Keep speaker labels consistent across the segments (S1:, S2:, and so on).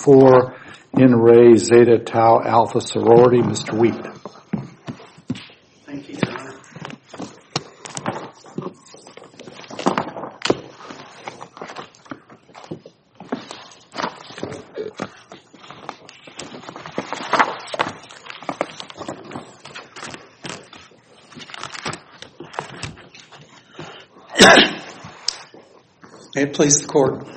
S1: 4, In Re Zeta Tau Alpha Sorority. Mr. Wheat.
S2: Thank you, Your Honor. May it please the Court.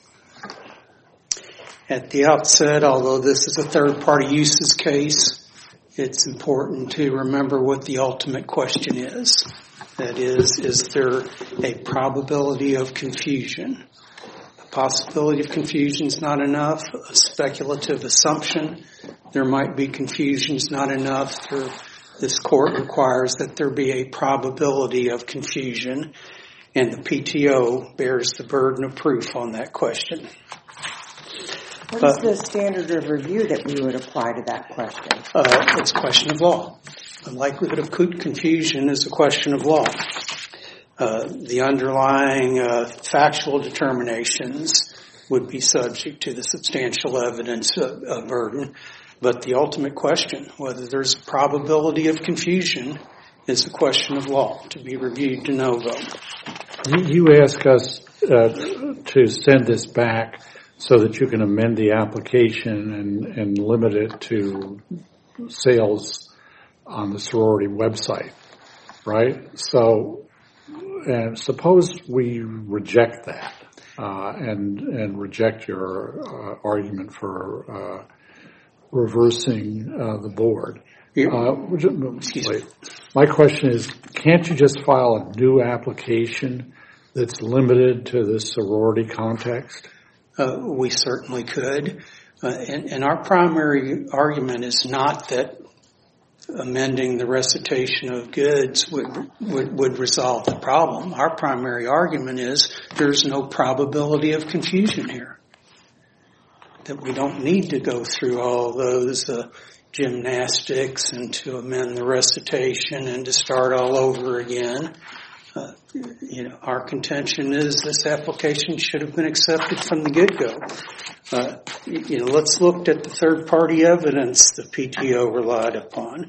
S2: At the outset, although this is a third-party uses case, it's important to remember what the ultimate question is. That is there a probability of confusion? The possibility of confusion is not enough. A speculative assumption there might be confusion is not enough. This Court requires that there be a probability of confusion, and the PTO bears the burden of proof on that question.
S3: What is the standard of review that we would apply to that question?
S2: It's a question of law. The likelihood of confusion is a question of law. The underlying factual determinations would be subject to the substantial evidence burden, but the ultimate question, whether there's a probability of confusion, is a question of law to be reviewed de novo.
S1: You ask us to send this back so that you can amend the application and limit it to sales on the sorority website, right? So, and suppose we reject that and reject your argument for reversing the board. My question is, can't you just file a new application that's limited to the sorority context?
S2: We certainly could. And our primary argument is not that amending the recitation of goods would resolve the problem. Our primary argument is there's no probability of confusion here. That we don't need to go through all those gymnastics and to amend the recitation and to start all over again. Our contention is this application should have been accepted from the get-go. Let's look at the third-party evidence the PTO relied upon.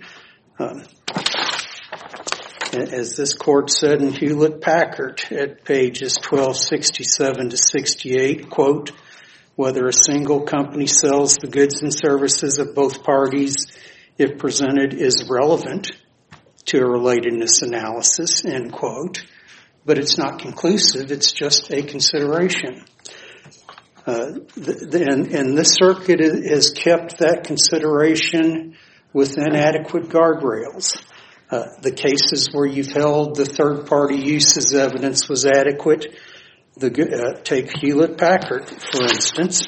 S2: As this Court said in Hewlett-Packard at pages 1267 to 68, quote, whether a single company sells the goods and services of both parties, if presented, is relevant to a relatedness analysis, end quote. But it's not conclusive, it's just a consideration. And this circuit has kept that consideration within adequate guardrails. The cases where you've held the third-party uses evidence was adequate, take Hewlett-Packard, for instance.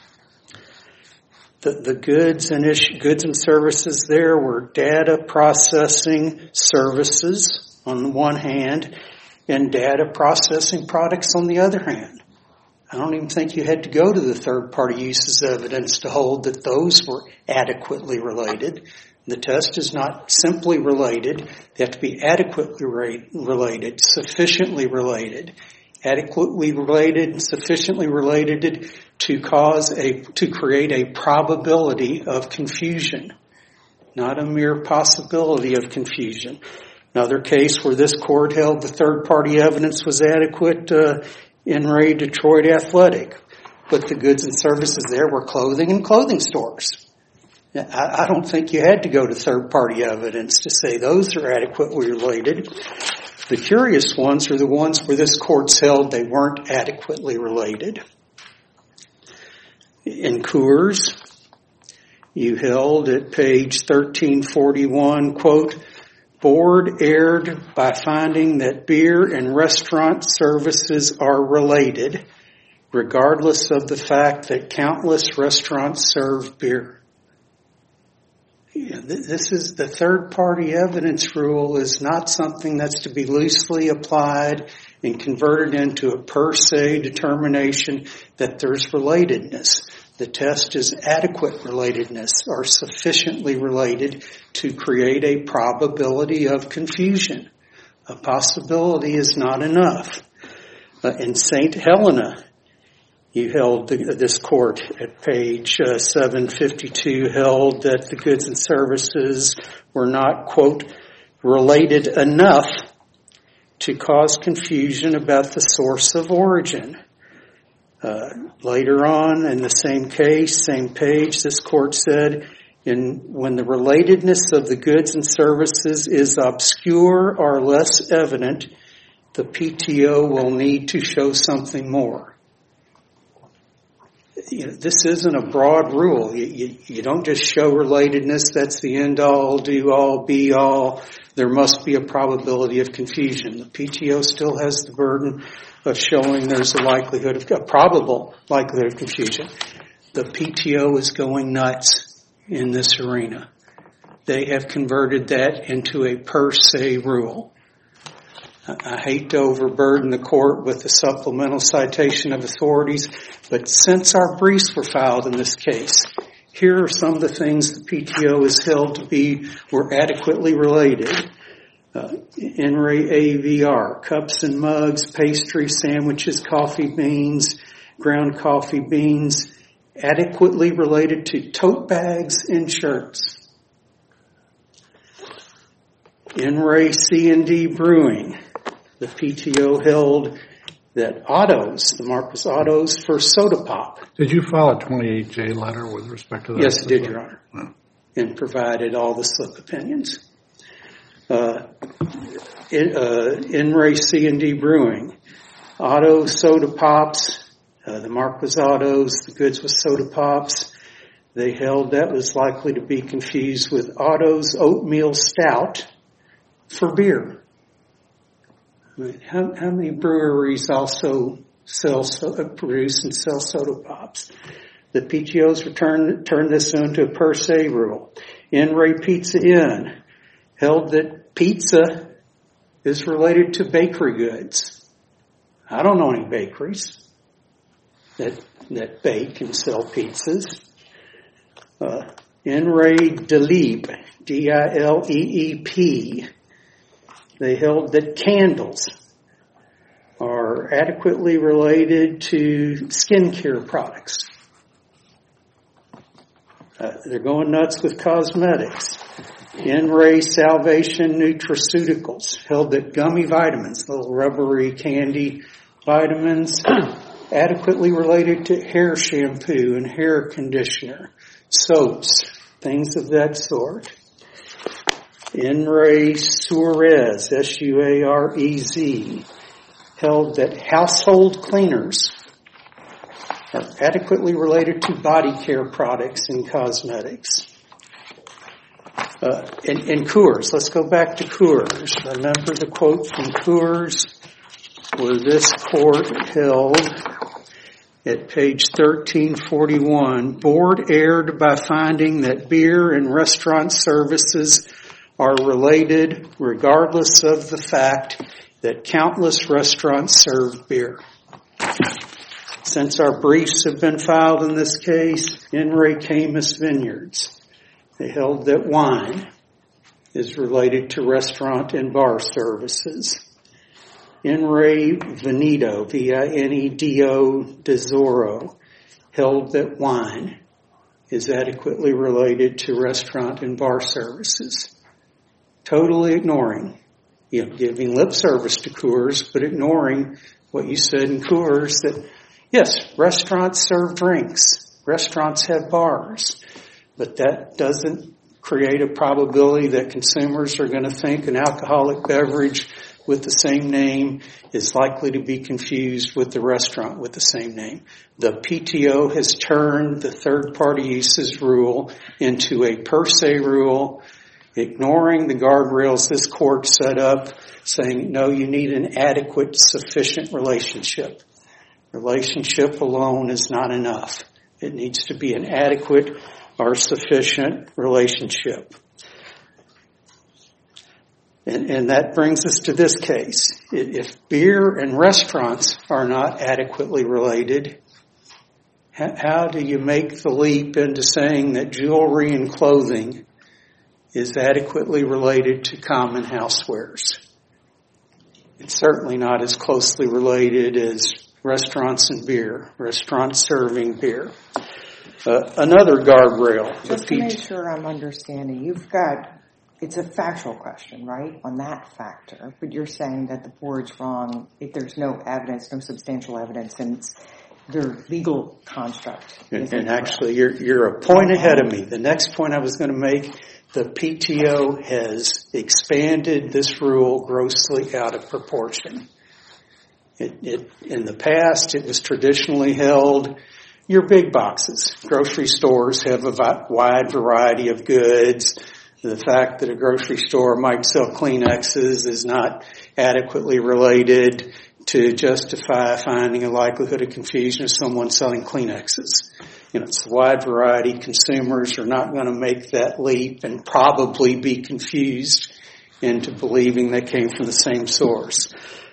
S2: The goods and services there were data processing services on the one hand and data processing products on the other hand. I don't even think you had to go to the third-party uses evidence to hold that those were adequately related. The test is not simply related. They have to be adequately related, sufficiently related. Adequately related and sufficiently related to create a probability of confusion, not a mere possibility of confusion. Another case where this Court held the third-party evidence was adequate, in Ray Detroit Athletic, but the goods and services there were clothing and clothing stores. I don't think you had to go to third-party evidence to say those are adequately related. The curious ones are the ones where this Court's held they weren't adequately related. In Coors, you held at page 1341, quote, Board erred by finding that beer and restaurant services are related, regardless of the fact that countless restaurants serve beer. This is the third-party evidence rule is not something that's to be loosely applied and converted into a per se determination that there's relatedness. The test is adequate relatedness or sufficiently related to create a probability of confusion. A possibility is not enough. In St. Helena, You held, this court at page 752 held that the goods and services were not, quote, related enough to cause confusion about the source of origin. Later on in the same case, same page, this court said, when the relatedness of the goods and services is obscure or less evident, the PTO will need to show something more. This isn't a broad rule. You don't just show relatedness. That's the end all, do all, be all. There must be a probability of confusion. The PTO still has the burden of showing there's a probable likelihood of confusion. The PTO is going nuts in this arena. They have converted that into a per se rule. I hate to overburden the court with a supplemental citation of authorities, but since our briefs were filed in this case, here are some of the things the PTO is held to were adequately related. NRA AVR, cups and mugs, pastry, sandwiches, coffee beans, ground coffee beans, adequately related to tote bags and shirts. NRA C&D Brewing, the PTO held that Autos, the mark was Autos for soda pop.
S1: Did you file a 28J letter with respect to that?
S2: Yes, I did, Your Honor, and provided all the slip opinions. NRA C&D Brewing, Auto soda pops, the mark was Autos, the goods was soda pops. They held that was likely to be confused with Autos oatmeal stout for beer. How many breweries also produce and sell soda pops? The PTO's turned this into a per se rule. NRA Pizza Inn held that pizza is related to bakery goods. I don't know any bakeries that bake and sell pizzas. NRA Dileep, DILEEP, they held that candles are adequately related to skincare products. They're going nuts with cosmetics. NRA Salvation Nutraceuticals held that gummy vitamins, little rubbery candy vitamins, adequately related to hair shampoo and hair conditioner, soaps, things of that sort. NRA Suarez, SUAREZ, held that household cleaners are adequately related to body care products and cosmetics. And Coors, let's go back to Coors. Remember the quote from Coors where this court held at page 1341, board erred by finding that beer and restaurant services are related regardless of the fact that countless restaurants serve beer. Since our briefs have been filed in this case, NRA Camus Vineyards, they held that wine is related to restaurant and bar services. NRA Venedo, VINEDO Tesoro, held that wine is adequately related to restaurant and bar services. Totally ignoring, giving lip service to Coors, but ignoring what you said in Coors that, yes, restaurants serve drinks, restaurants have bars, but that doesn't create a probability that consumers are going to think an alcoholic beverage with the same name is likely to be confused with the restaurant with the same name. The PTO has turned the third-party uses rule into a per se rule, ignoring the guardrails this court set up, saying, no, you need an adequate, sufficient relationship. Relationship alone is not enough. It needs to be an adequate or sufficient relationship. And that brings us to this case. If beer and restaurants are not adequately related, how do you make the leap into saying that jewelry and clothing is adequately related to common housewares? It's certainly not as closely related as restaurants and beer, restaurants serving beer. Another guardrail.
S3: Just to make sure I'm understanding, it's a factual question, right, on that factor, but you're saying that the board's wrong if there's no evidence, no substantial evidence, and their legal construct.
S2: And actually, you're a point ahead of me. The next point I was going to make, the PTO has expanded this rule grossly out of proportion. In the past, it was traditionally held, your big boxes. Grocery stores have a wide variety of goods. The fact that a grocery store might sell Kleenexes is not adequately related to justify finding a likelihood of confusion of someone selling Kleenexes. It's a wide variety. Consumers are not going to make that leap and probably be confused into believing they came from the same source.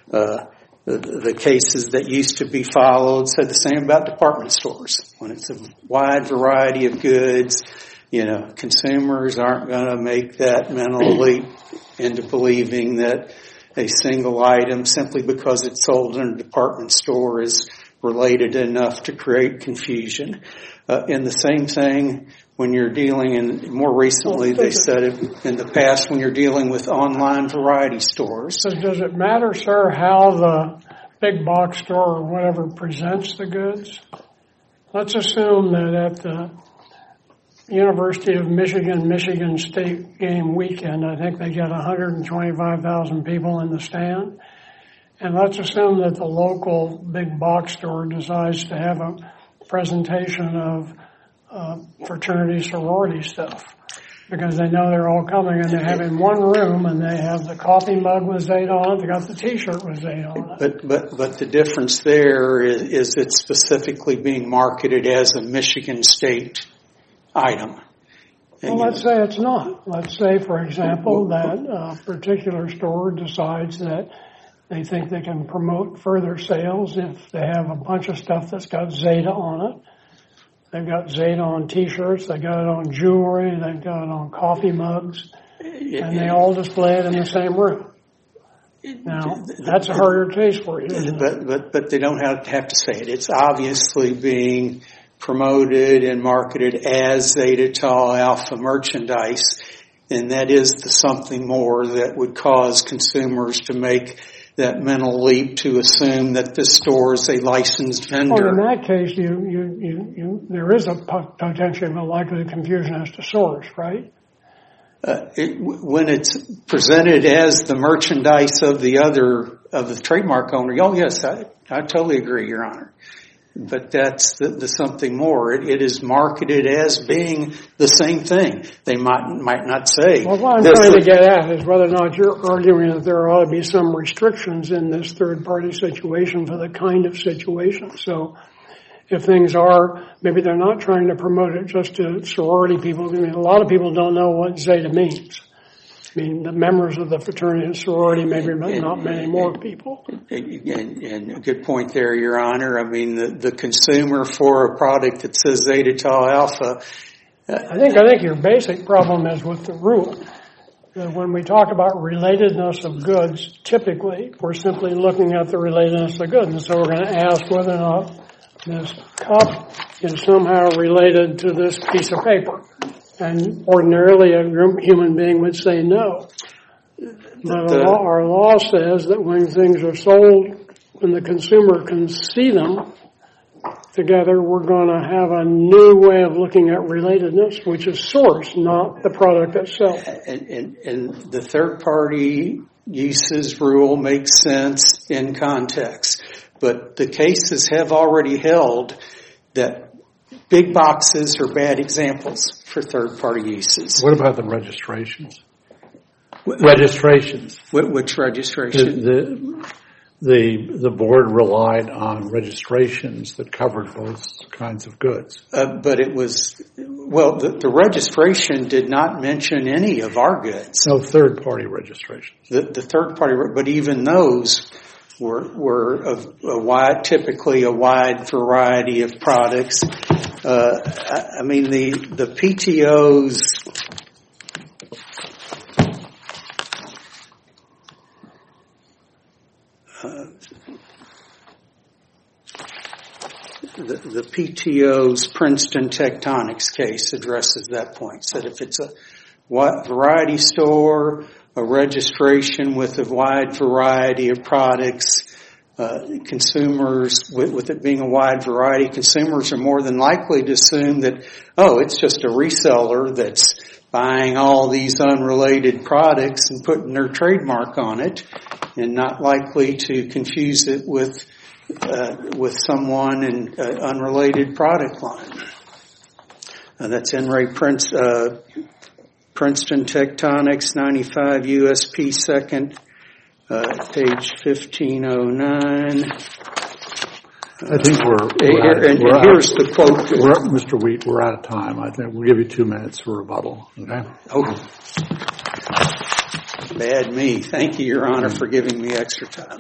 S2: The cases that used to be followed said the same about department stores. When it's a wide variety of goods, consumers aren't going to make that mental leap into believing that a single item, simply because it's sold in a department store, is related enough to create confusion. And the same thing when you're dealing, and more recently they said it in the past, when you're dealing with online variety stores.
S4: So does it matter, sir, how the big box store or whatever presents the goods? Let's assume that at the University of Michigan State game weekend, I think they get 125,000 people in the stand. And let's assume that the local big box store decides to have a presentation of fraternity sorority stuff, because they know they're all coming, and they have in one room, and they have the coffee mug with Zeta on it, they got the t-shirt with Zeta on it.
S2: But the difference there is it's specifically being marketed as a Michigan State item.
S4: Well, let's say it's not. Let's say, for example, that a particular store decides that they think they can promote further sales if they have a bunch of stuff that's got Zeta on it. They've got Zeta on t-shirts, they got it on jewelry, they've got it on coffee mugs, and they all display it in the same room. Now, that's a harder case for you, isn't it?
S2: But they don't have to say it. It's obviously being promoted and marketed as Zeta Tau Alpha merchandise, and that is the something more that would cause consumers to make that mental leap to assume that this store is a licensed vendor.
S4: Well, in that case, there is a potential of a likely confusion as to source, right?
S2: When it's presented as the merchandise of the trademark owner, yes, I totally agree, Your Honor. But that's the something more. It is marketed as being the same thing. They might not say.
S4: Well, what I'm trying to get at is whether or not you're arguing that there ought to be some restrictions in this third-party situation for the kind of situation. So if things are, maybe they're not trying to promote it just to sorority people. I mean, a lot of people don't know what Zeta means. I mean, the members of the fraternity and sorority, maybe not many more people.
S2: And a good point there, Your Honor. I mean, the consumer for a product that says Zeta Tau Alpha.
S4: I think your basic problem is with the rule. That when we talk about relatedness of goods, typically we're simply looking at the relatedness of goods. And so we're going to ask whether or not this cup is somehow related to this piece of paper. And ordinarily a human being would say no. But our law says that when things are sold, when the consumer can see them together, we're going to have a new way of looking at relatedness, which is source, not the product itself.
S2: And the third-party uses rule makes sense in context. But the cases have already held that big boxes are bad examples for third-party uses.
S1: What about the registrations? Registrations.
S2: Which registration?
S1: The board relied on registrations that covered both kinds of goods.
S2: But it was, the registration did not mention any of our goods.
S1: No third-party registrations.
S2: The third-party, but even those were typically a wide variety of products. I mean, the PTO's the PTO's Princeton Tectonics case addresses that point. Said if it's a variety store, a registration with a wide variety of products, consumers, with it being a wide variety, consumers are more than likely to assume that, oh, it's just a reseller that's buying all these unrelated products and putting their trademark on it, and not likely to confuse it with someone in an unrelated product line. That's N-Ray Princeton Tectonics, 95 USP 2nd, page 1509.
S1: I think
S2: here's the quote.
S1: Mr. Wheat, we're out of time. I think we'll give you 2 minutes for rebuttal. Okay?
S2: Oh, bad me. Thank you, Your Honor, for giving me extra time.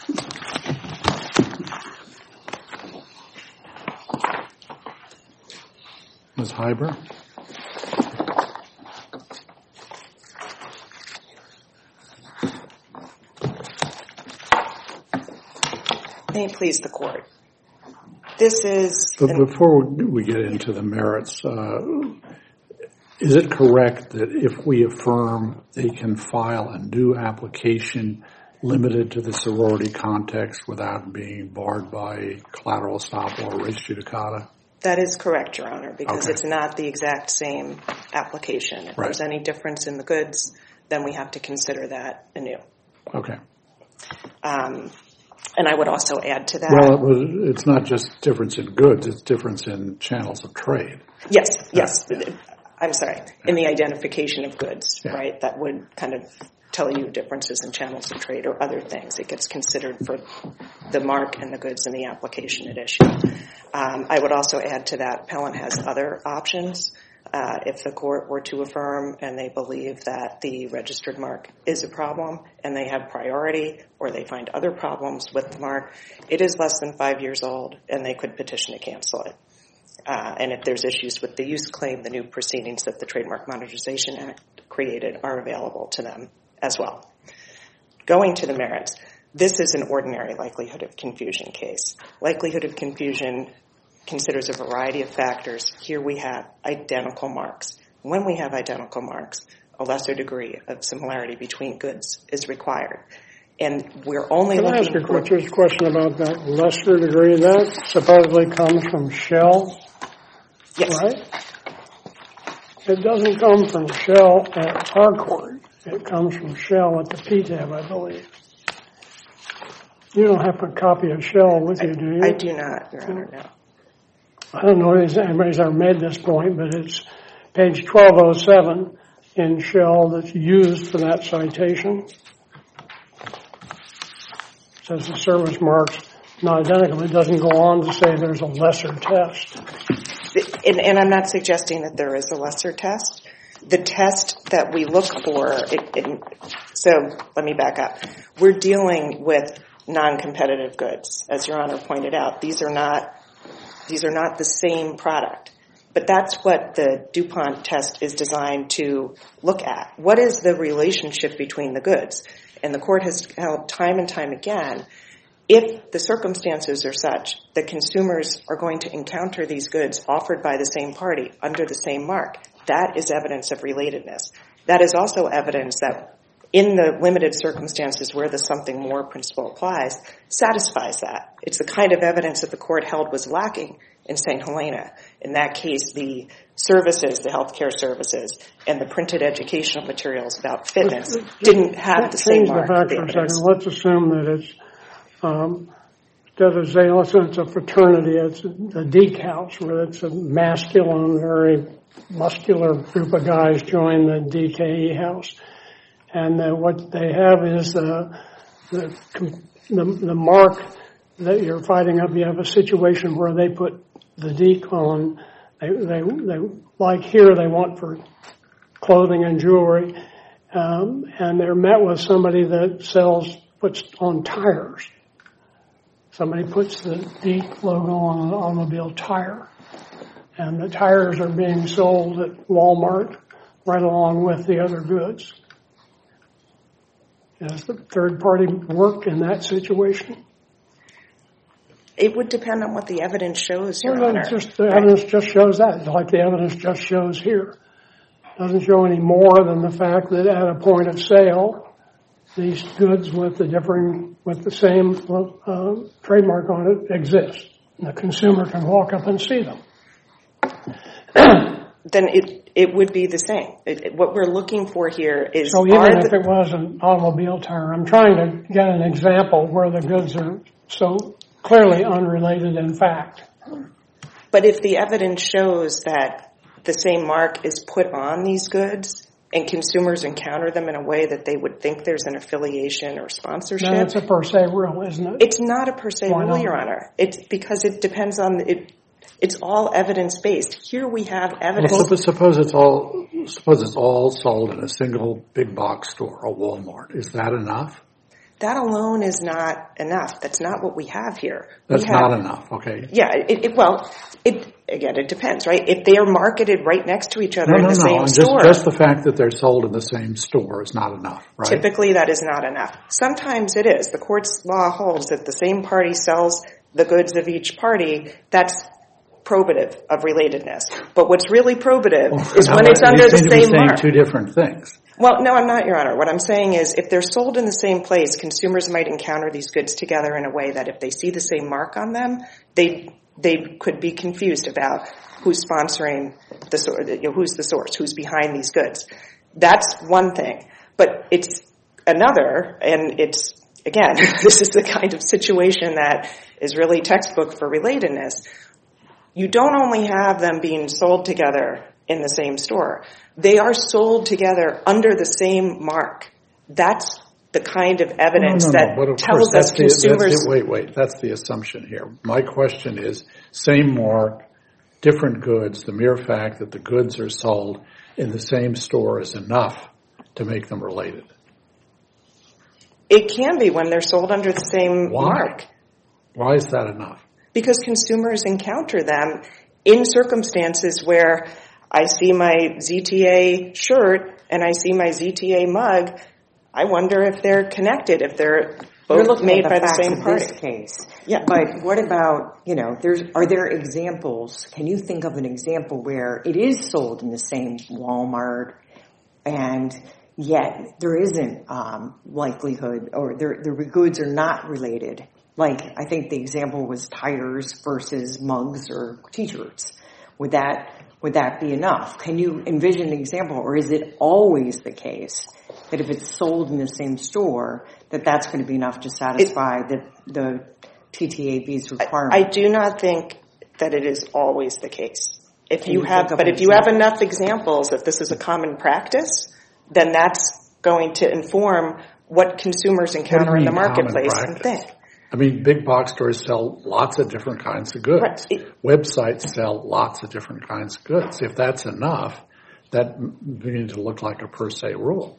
S1: Ms. Heiber?
S5: May it please the Court. This is...
S1: But before we get into the merits, is it correct that if we affirm they can file a new application limited to the sorority context without being barred by collateral estoppel or res judicata?
S5: That is correct, Your Honor, because
S1: Okay.
S5: it's not the exact same application. If there's any difference in the goods, then we have to consider that anew.
S1: Okay.
S5: And I would also add to that...
S1: Well, it's not just difference in goods, it's difference in channels of trade.
S5: Yes. I'm sorry. In the identification of goods,
S1: Yeah.
S5: right? That would kind of tell you differences in channels of trade or other things. It gets considered for the mark and the goods in the application at issue. I would also add to that, Appellant has other options. If the court were to affirm and they believe that the registered mark is a problem and they have priority or they find other problems with the mark, it is less than 5 years old and they could petition to cancel it. And if there's issues with the use claim, the new proceedings that the Trademark Modernization Act created are available to them as well. Going to the merits, this is an ordinary likelihood of confusion case. Likelihood of confusion considers a variety of factors. Here we have identical marks. When we have identical marks, a lesser degree of similarity between goods is required. And we're only
S4: Can I
S5: looking
S4: ask a question about that lesser degree? That supposedly comes from Shell,
S5: Yes.
S4: right? It doesn't come from Shell at Harcourt. It comes from Shell at the PTAB, I believe. You don't have a copy of Shell with you, do you?
S5: I do not, Your Honor, no.
S4: I don't know if anybody's ever made this point, but it's page 1207 in Shell that's used for that citation. It says the service mark's not identical. It doesn't go on to say there's a lesser test.
S5: And I'm not suggesting that there is a lesser test. The test that we look for, so let me back up. We're dealing with non-competitive goods. As Your Honor pointed out, these are not the same product. But that's what the DuPont test is designed to look at. What is the relationship between the goods? And the court has held time and time again, if the circumstances are such that consumers are going to encounter these goods offered by the same party under the same mark, that is evidence of relatedness. That is also evidence that in the limited circumstances where the something more principle applies, satisfies that. It's the kind of evidence that the court held was lacking in St. Helena. In that case, the services, the healthcare services, and the printed educational materials about fitness didn't have the same mark.
S4: Change the fact for a second. Let's assume that it's, instead of saying, it's a fraternity, it's a Deke house, where it's a masculine, very muscular group of guys join the DKE house. And what they have is the mark that you're fighting up. You have a situation where they put the Deke on. They like here they want for clothing and jewelry, and they're met with somebody that puts on tires. Somebody puts the Deke logo on an automobile tire, and the tires are being sold at Walmart right along with the other goods. Does the third party work in that situation?
S5: It would depend on what the evidence shows, Your
S4: Well,
S5: Honor.
S4: the evidence just shows that, like the evidence just shows here. Doesn't show any more than the fact that at a point of sale, these goods with the same trademark on it exist. And the consumer can walk up and see them.
S5: Then it would be the same. What we're looking for here is...
S4: So even if it was an automobile tire, I'm trying to get an example where the goods are so clearly unrelated in fact.
S5: But if the evidence shows that the same mark is put on these goods and consumers encounter them in a way that they would think there's an affiliation or sponsorship...
S4: Now, it's a per se rule, isn't it?
S5: It's not a per se
S4: Why
S5: rule,
S4: not?
S5: Your Honor. It's because it depends on... It's all evidence-based. Here we have evidence...
S1: Well, suppose it's all sold in a single big box store, a Walmart. Is that enough?
S5: That alone is not enough. That's not what we have here.
S1: That's not enough, okay.
S5: Yeah, it depends, right? If they are marketed right next to each other in the same store...
S1: Just the fact that they're sold in the same store is not enough, right?
S5: Typically, that is not enough. Sometimes it is. The court's law holds that the same party sells the goods of each party. That's probative of relatedness. But what's really probative is when it's under the same mark.
S1: Two different things.
S5: Well, no, I'm not, Your Honor. What I'm saying is if they're sold in the same place, consumers might encounter these goods together in a way that if they see the same mark on them, they could be confused about who's sponsoring who's the source, who's behind these goods. That's one thing. But it's another, and it's, again, this is the kind of situation that is really textbook for relatedness. You don't only have them being sold together in the same store. They are sold together under the same mark. That's the kind of evidence that tells us consumers...
S1: Wait. That's the assumption here. My question is, same mark, different goods, the mere fact that the goods are sold in the same store is enough to make them related.
S5: It can be when they're sold under the same mark.
S1: Why is that enough?
S5: Because consumers encounter them in circumstances where I see my ZTA shirt and I see my ZTA mug. I wonder if they're connected, if they're both made by the same party.
S3: This case.
S5: Yeah.
S3: But what about, are there examples? Can you think of an example where it is sold in the same Walmart and yet there isn't likelihood or the goods are not related? Like, I think the example was tires versus mugs or T-shirts. Would that be enough? Can you envision an example, or is it always the case that if it's sold in the same store, that's going to be enough to satisfy the TTAB's requirement?
S5: I do not think that it is always the case. If you have enough examples that this is a common practice, then that's going to inform what consumers encounter in the marketplace and think.
S1: I mean, big box stores sell lots of different kinds of goods.
S5: Right.
S1: Websites sell lots of different kinds of goods. If that's enough, that begins to look like a per se rule.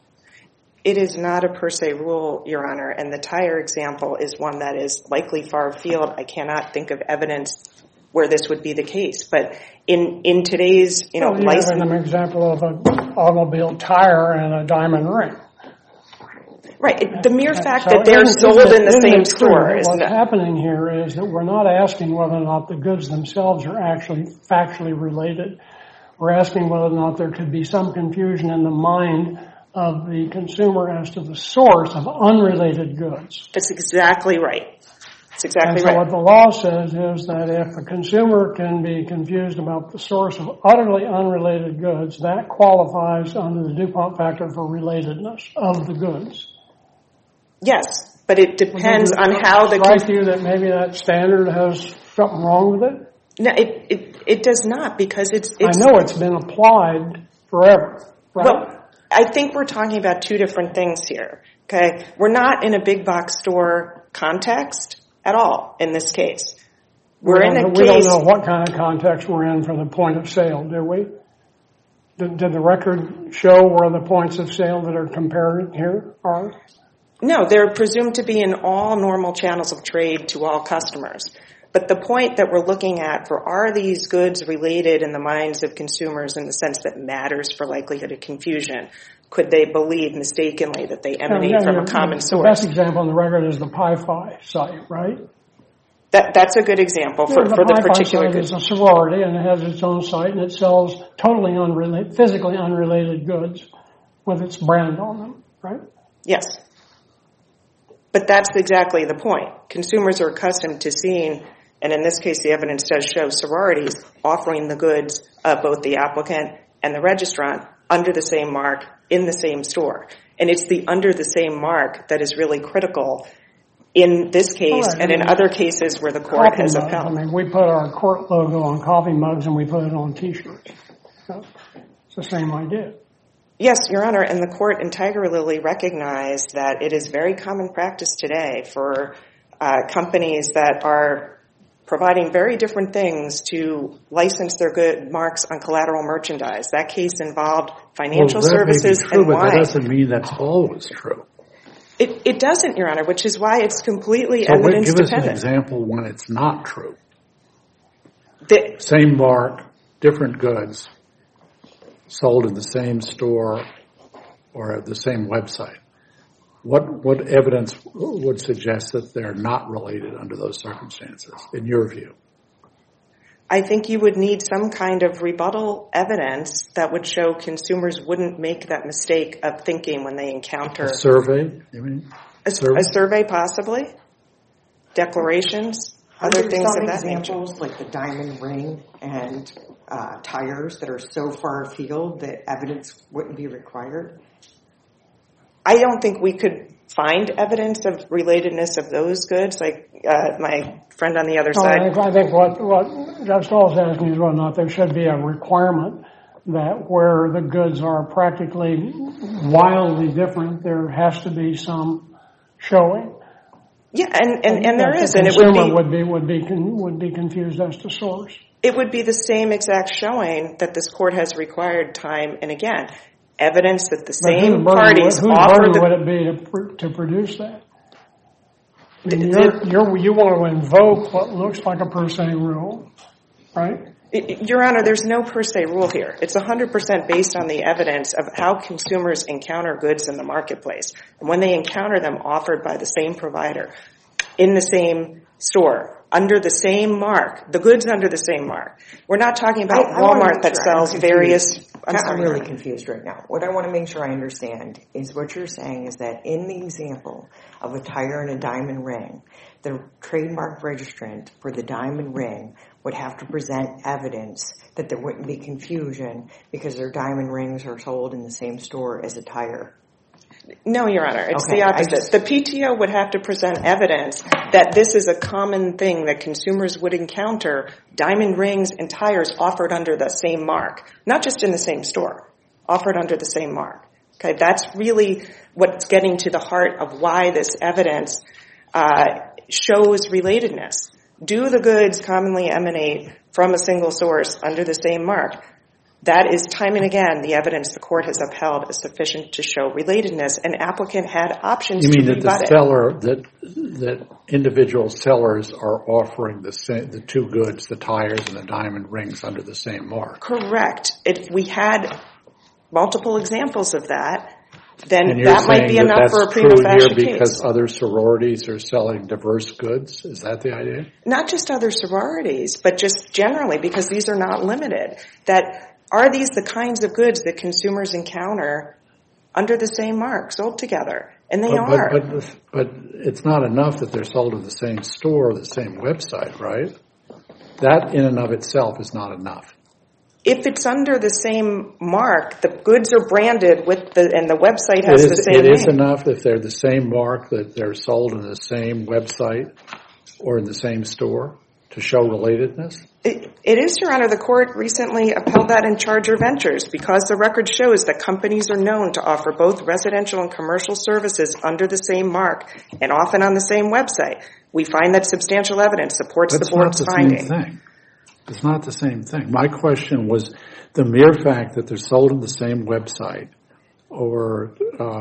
S5: It is not a per se rule, Your Honor, and the tire example is one that is likely far afield. I cannot think of evidence where this would be the case. But in today's,
S4: you have an example of an automobile tire and a diamond ring.
S5: Right. The mere fact that they're sold in the same store is
S4: what's happening here is that we're not asking whether or not the goods themselves are actually factually related. We're asking whether or not there could be some confusion in the mind of the consumer as to the source of unrelated goods.
S5: That's exactly right. That's exactly right.
S4: So what the law says is that if a consumer can be confused about the source of utterly unrelated goods, that qualifies under the DuPont factor for relatedness of the goods.
S5: Yes, but it depends on how the...
S4: Strike you that maybe that standard has something wrong with it?
S5: No, it does not, because it's...
S4: I know it's been applied forever, right?
S5: Well, I think we're talking about two different things here, okay? We're not in a big box store context at all in this case. We
S4: don't know what kind of context we're in for the point of sale, do we? Did the record show where the points of sale that are compared here are?
S5: No, they're presumed to be in all normal channels of trade to all customers. But the point that we're looking at for are these goods related in the minds of consumers in the sense that matters for likelihood of confusion? Could they believe mistakenly that they emanate from a common source?
S4: The best example on the record is the Pi-Fi site, right?
S5: That's a good example for the particular
S4: goods.
S5: goods.
S4: It's a sorority and it has its own site and it sells totally physically unrelated goods with its brand on them, right?
S5: Yes. But that's exactly the point. Consumers are accustomed to seeing, and in this case the evidence does show sororities offering the goods of both the applicant and the registrant under the same mark in the same store. And it's the under the same mark that is really critical in this case and in other cases where the court has upheld.
S4: I mean, we put our court logo on coffee mugs and we put it on T-shirts. So it's the same idea.
S5: Yes, Your Honor, and the court in Tiger Lily recognized that it is very common practice today for companies that are providing very different things to license their good marks on collateral merchandise. That case involved financial services
S1: may be true,
S5: and
S1: but
S5: wine.
S1: that doesn't mean that's always true.
S5: It doesn't, Your Honor, which is why it's completely
S1: So
S5: evidence
S1: give us
S5: dependent.
S1: an example when it's not true. Same mark, different goods, sold in the same store or at the same website. What evidence would suggest that they're not related under those circumstances, in your view?
S5: I think you would need some kind of rebuttal evidence that would show consumers wouldn't make that mistake of thinking when they encounter...
S1: A survey, you mean?
S5: A survey, possibly. Declarations, other things of that nature.
S3: Examples like the diamond ring and tires that are so far afield that evidence wouldn't be required?
S5: I don't think we could find evidence of relatedness of those goods, like my friend on the other side.
S4: I think what Judge Stahl is asking is whether or not there should be a requirement that where the goods are practically wildly different, there has to be some showing.
S5: Yeah, and there is, and
S4: it would be confused as to source.
S5: It would be the same exact showing that this court has required time and again. Evidence that the same parties offer
S4: the... Whose burden would it be to produce that? You want to invoke what looks like a per se rule, right?
S5: Your Honor, there's no per se rule here. It's 100% based on the evidence of how consumers encounter goods in the marketplace. And when they encounter them offered by the same provider, in the same store, under the same mark, the goods under the same mark. We're not talking about Walmart that sells various...
S3: I'm really confused right now. What I want to make sure I understand is what you're saying is that in the example of a tire and a diamond ring, the trademark registrant for the diamond ring would have to present evidence that there wouldn't be confusion because their diamond rings are sold in the same store as a tire.
S5: No, Your Honor, it's the opposite. The PTO would have to present evidence that this is a common thing that consumers would encounter, diamond rings and tires offered under the same mark, not just in the same store, offered under the same mark. Okay, that's really what's getting to the heart of why this evidence shows relatedness. Do the goods commonly emanate from a single source under the same mark? That is time and again the evidence the court has upheld is sufficient to show relatedness. An applicant had options to rebut it.
S1: You mean that the seller, that individual sellers are offering the two goods, the tires and the diamond rings, under the same mark?
S5: Correct. If we had multiple examples of that, then that might be enough for a prima facie case.
S1: Because other sororities are selling diverse goods? Is that the idea?
S5: Not just other sororities, but just generally, because these are not limited. That are these the kinds of goods that consumers encounter under the same mark, sold together? And they are.
S1: But it's not enough that they're sold at the same store or the same website, right? That in and of itself is not enough.
S5: If it's under the same mark, the goods are branded and the website has the same name.
S1: It is enough if they're the same mark, that they're sold in the same website or in the same store to show relatedness?
S5: It is, Your Honor. The court recently upheld that in Charger Ventures because the record shows that companies are known to offer both residential and commercial services under the same mark and often on the same website. We find that substantial evidence supports the board's finding.
S1: That's not the same thing. It's not the same thing. My question was the mere fact that they're sold in the same website or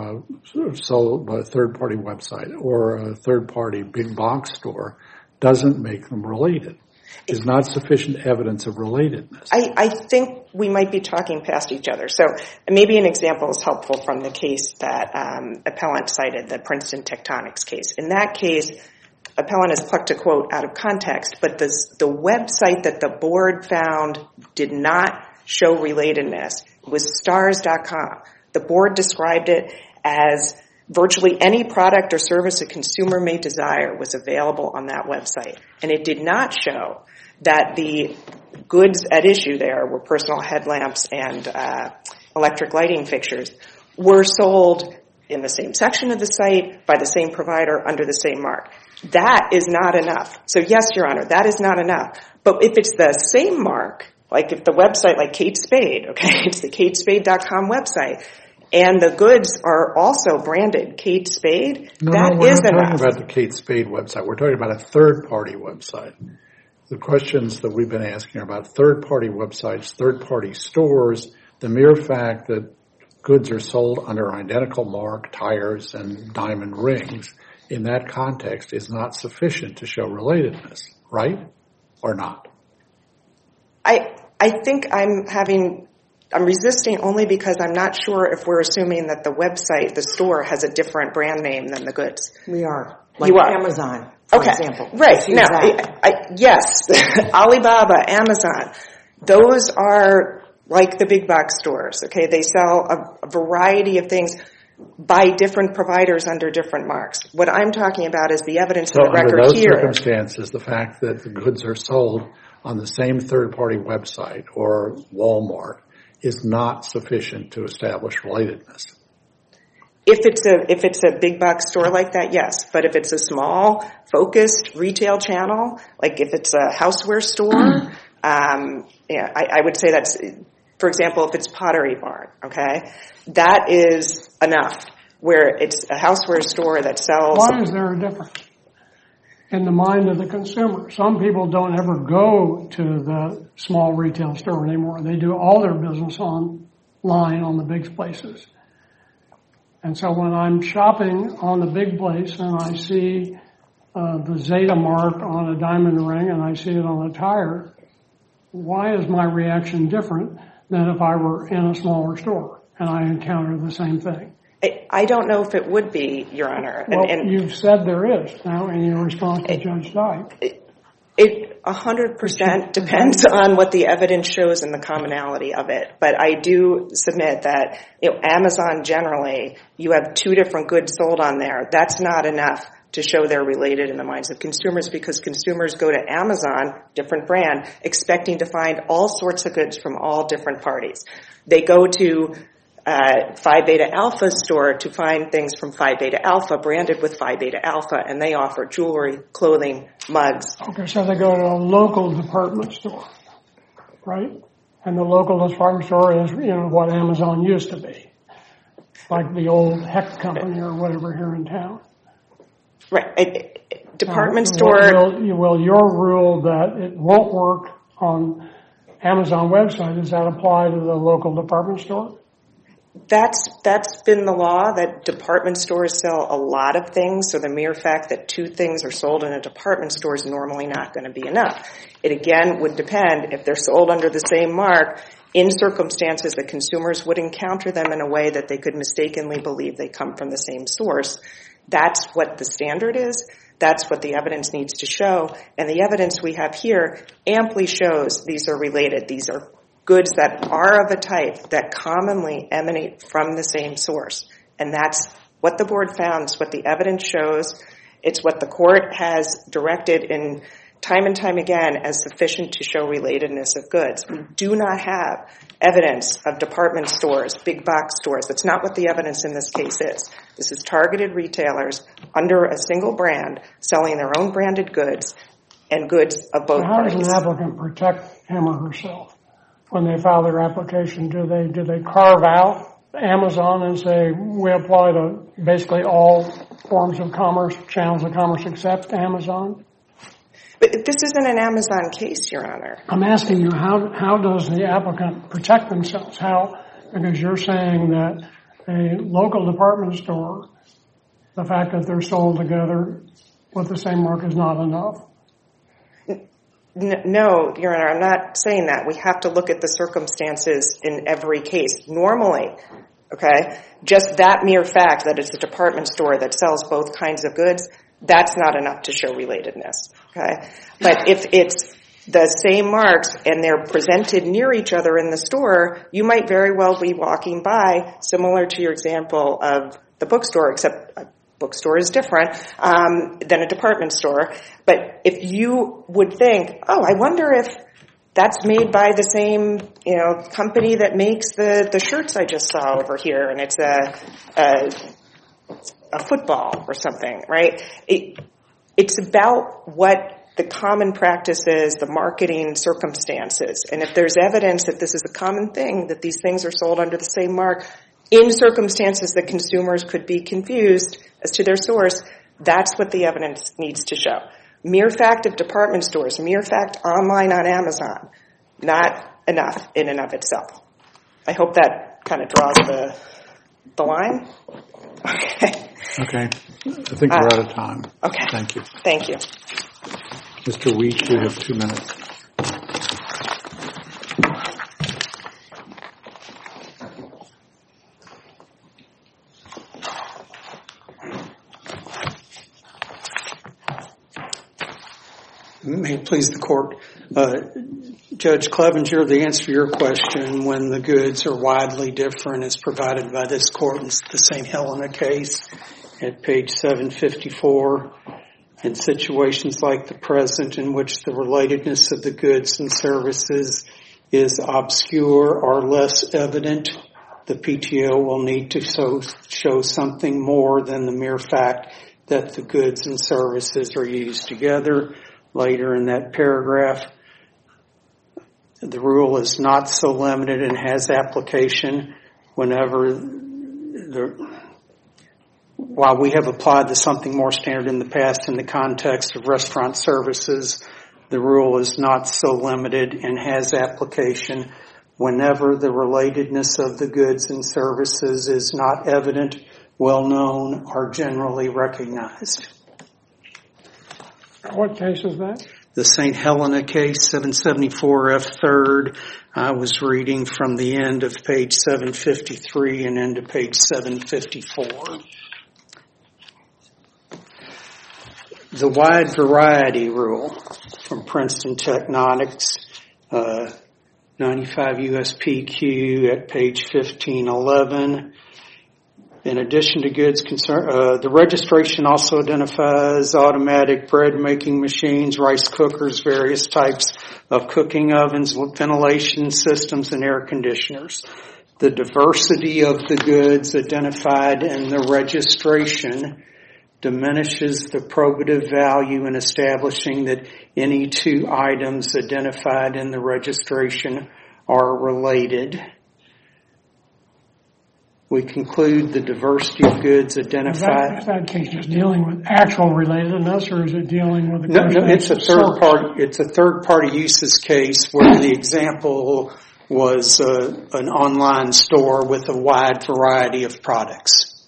S1: sold by a third-party website or a third-party big box store doesn't make them related. Is not sufficient evidence of relatedness.
S5: I think we might be talking past each other. So maybe an example is helpful from the case that appellant cited, the Princeton Tectonics case. In that case, appellant has plucked a quote out of context, but the website that the board found did not show relatedness was stars.com. The board described it as virtually any product or service a consumer may desire was available on that website. And it did not show that the goods at issue there were personal headlamps and electric lighting fixtures were sold in the same section of the site by the same provider under the same mark. That is not enough. So yes, Your Honor, that is not enough. But if it's the same mark, like if the website, like Kate Spade, okay, it's the katespade.com website, and the goods are also branded Kate Spade, that is enough.
S1: We're not talking about the Kate Spade website. We're talking about a third-party website. The questions that we've been asking are about third-party websites, third-party stores. The mere fact that goods are sold under identical mark, tires, and diamond rings, in that context is not sufficient to show relatedness, right? Or not?
S5: I think I'm resisting only because I'm not sure if we're assuming that the website, the store, has a different brand name than the goods.
S3: We are.
S5: You are.
S3: Amazon, for example.
S5: Right. Now, yes, Alibaba, Amazon, those are like the big box stores, okay? They sell a variety of things by different providers under different marks. What I'm talking about is the evidence in the record
S1: here. So under those
S5: here.
S1: circumstances, the fact that the goods are sold on the same third-party website or Walmart is not sufficient to establish relatedness.
S5: If it's a big box store like that, yes. But if it's a small, focused retail channel, like if it's a houseware store, I would say that's, for example, if it's Pottery Barn, okay, that is enough. Where it's a houseware store that sells.
S4: Why is there a difference in the mind of the consumer? Some people don't ever go to the small retail store anymore. They do all their business online on the big places. And so when I'm shopping on the big place and I see the Zeta mark on a diamond ring and I see it on a tire, why is my reaction different than if I were in a smaller store and I encounter the same thing?
S5: I don't know if it would be, Your Honor.
S4: Well, you've said there is now in your response to Judge Dyke.
S5: It 100% depends on what the evidence shows and the commonality of it. But I do submit that, Amazon generally, you have two different goods sold on there. That's not enough to show they're related in the minds of consumers because consumers go to Amazon, different brand, expecting to find all sorts of goods from all different parties. They go to Phi Beta Alpha store to find things from Phi Beta Alpha branded with Phi Beta Alpha, and they offer jewelry, clothing, mugs.
S4: Okay, so they go to a local department store, right? And the local department store is, what Amazon used to be, like the old Heck Company or whatever here in town.
S5: Right. Department store.
S4: Will your rule that it won't work on Amazon website, does that apply to the local department store?
S5: That's been the law, that department stores sell a lot of things, so the mere fact that two things are sold in a department store is normally not going to be enough. It again would depend if they're sold under the same mark in circumstances that consumers would encounter them in a way that they could mistakenly believe they come from the same source. That's what the standard is. That's what the evidence needs to show. And the evidence we have here amply shows these are related. These are goods that are of a type that commonly emanate from the same source. And that's what the board found. It's what the evidence shows. It's what the court has directed in time and time again as sufficient to show relatedness of goods. We do not have evidence of department stores, big box stores. That's not what the evidence in this case is. This is targeted retailers under a single brand selling their own branded goods and goods of both parties.
S4: How does an applicant protect him or herself when they file their application? Do they carve out Amazon and say we apply to basically all forms of commerce, channels of commerce except Amazon?
S5: But this isn't an Amazon case, Your Honor.
S4: I'm asking you, how does the applicant protect themselves? Because you're saying that a local department store, the fact that they're sold together with the same mark is not enough?
S5: No, Your Honor, I'm not saying that. We have to look at the circumstances in every case. Normally, okay, just that mere fact that it's a department store that sells both kinds of goods that's not enough to show relatedness. Okay, but if it's the same marks and they're presented near each other in the store, you might very well be walking by, similar to your example of the bookstore, except a bookstore is different than a department store. But if you would think, oh, I wonder if that's made by the same, company that makes the shirts I just saw over here, and it's a football or something, right? It's about what the common practice is, the marketing circumstances. And if there's evidence that this is a common thing, that these things are sold under the same mark, in circumstances that consumers could be confused as to their source, that's what the evidence needs to show. Mere fact of department stores, mere fact online on Amazon, not enough in and of itself. I hope that kind of draws the line.
S1: Okay. I think we're out of time.
S5: Okay.
S1: Thank you.
S5: Thank you.
S1: Mr. Weech, you have 2 minutes.
S2: May it please the court. Judge Clevenger, the answer to your question, when the goods are widely different, is provided by this court in the St. Helena case at page 754. In situations like the present, in which the relatedness of the goods and services is obscure or less evident, the PTO will need to show something more than the mere fact that the goods and services are used together. Later in that paragraph, the rule is not so limited and has application while we have applied to something more standard in the past in the context of restaurant services, the rule is not so limited and has application whenever the relatedness of the goods and services is not evident, well known, or generally recognized.
S4: What case is that?
S2: The St. Helena case, 774 F. 3rd. I was reading from the end of page 753 and into page 754. The wide variety rule from Princeton Technotics, 95 USPQ at page 1511. In addition to goods the registration also identifies automatic bread making machines, rice cookers, various types of cooking ovens, ventilation systems, and air conditioners. The diversity of the goods identified in the registration diminishes the probative value in establishing that any two items identified in the registration are related. We conclude the diversity of goods identified.
S4: Is that case just dealing with actual relatedness, or is it dealing with the
S2: No, it's a third party. It's a third party uses case where the example was an online store with a wide variety of products.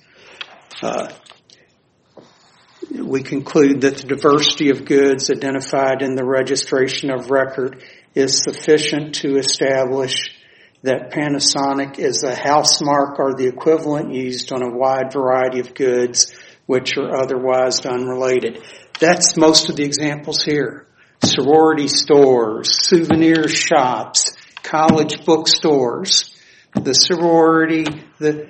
S2: We conclude that the diversity of goods identified in the registration of record is sufficient to establish that Panasonic is a house mark or the equivalent used on a wide variety of goods which are otherwise unrelated. That's most of the examples here. Sorority stores, souvenir shops, college bookstores, the sorority, the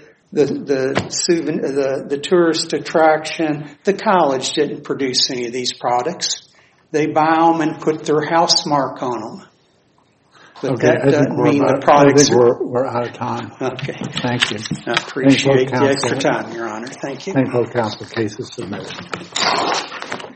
S2: tourist attraction. The college didn't produce any of these products. They buy them and put their house mark on them. But
S1: okay,
S2: that doesn't mean the products
S1: we're out of time.
S2: Okay.
S1: Thank you.
S2: I appreciate the extra time, Your Honor. Thank you.
S1: Thank both counsel. Cases submitted.